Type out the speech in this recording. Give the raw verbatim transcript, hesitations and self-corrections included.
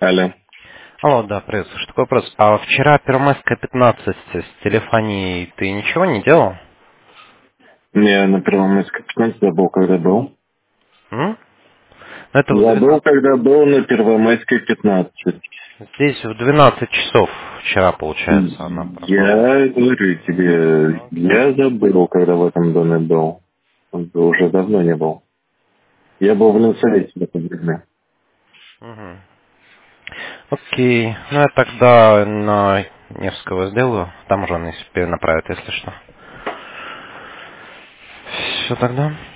Алло. Алло, да, приветствую. Что такой вопрос? А вчера Первомайская пятнадцать с телефонией ты ничего не делал? Я на Первомайской пятнадцать забыл, когда был. М? Ну, это в Забыл, двенадцать. когда был на Первомайской пятнадцать. Здесь в двенадцать часов вчера, получается, она прошла. Я говорю тебе, Ну, окей. я забыл, когда в этом доме был. Он уже давно не был. Я был в Ленсовете в это время. Мгм. Окей. Ну, я тогда на Невского сделаю. Там уже он перенаправит, если что. Все тогда.